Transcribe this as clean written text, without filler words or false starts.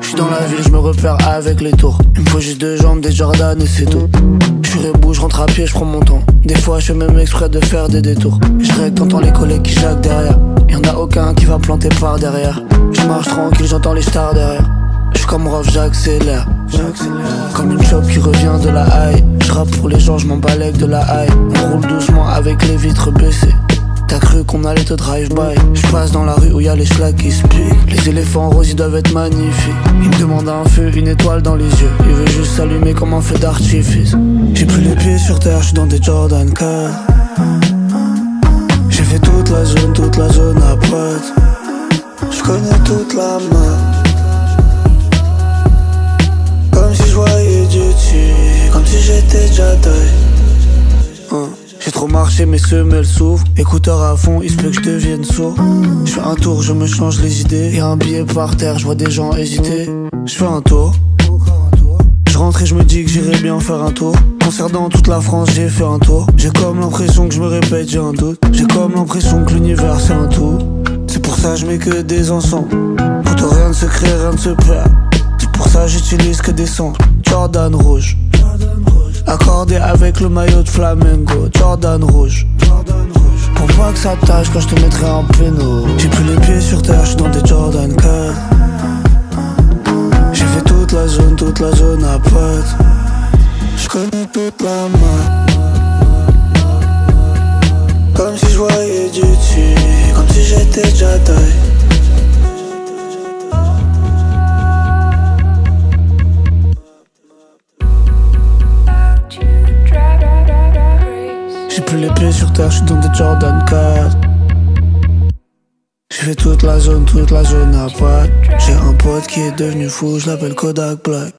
J'suis dans la ville, j'me repère avec les tours. Il me faut juste 2 jambes, des Jordan et c'est tout. J'suis rebou, j'rentre à pied, j'prends mon temps. Des fois j'fais même exprès de faire des détours. J'règle, t'entends les collègues qui jacquent derrière. Y'en a aucun qui va planter par derrière. J'marche tranquille, j'entends les stars derrière. J'suis comme Rof, j'accélère. Comme une chope qui revient de la haie. J'rappe pour les gens, j'm'en balèque de la haie. On roule doucement avec les vitres baissées. T'as cru qu'on allait te drive-by. J'passe dans la rue où y'a les schlags qui se piquent. Les éléphants roses ils doivent être magnifiques. Il me demande un feu, une étoile dans les yeux. Il veut juste s'allumer comme un feu d'artifice. J'ai plus les pieds sur terre, j'suis dans des Jordan 4. J'ai fait toute la zone à pote. J'connais toute la map. Comme si j'voyais Dieu dessus, comme si j'étais déjà taille. J'ai trop marché, mes semelles s'ouvrent. Écouteurs à fond, il se peut que je devienne sourd. Je fais un tour, je me change les idées. Y'a un billet par terre, je vois des gens hésiter. Je fais un tour. Je rentre et je me dis que j'irai bien faire un tour. Concert dans toute la France, j'ai fait un tour. J'ai comme l'impression que je me répète, j'ai un doute. J'ai comme l'impression que l'univers c'est un tout. C'est pour ça je mets que des encens. Pourtant rien ne se crée, rien ne se perd. C'est pour ça j'utilise que des sons. Jordan rouge. Accordé avec le maillot de Flamengo. Jordan rouge. Pour pas que ça tâche quand je te mettrai en péno. J'ai plus les pieds sur terre, j'suis dans des Jordan 4. J'ai fait toute la zone à pote. J'connais toute la map. Comme si j'voyais Dieu dessus, comme si j'étais déjà taille. J'ai plus les pieds sur terre, j'suis dans des Jordan 4. J'ai fait toute la zone à pote. J'ai un pote qui est devenu fou, je l'appelle Kodak Black.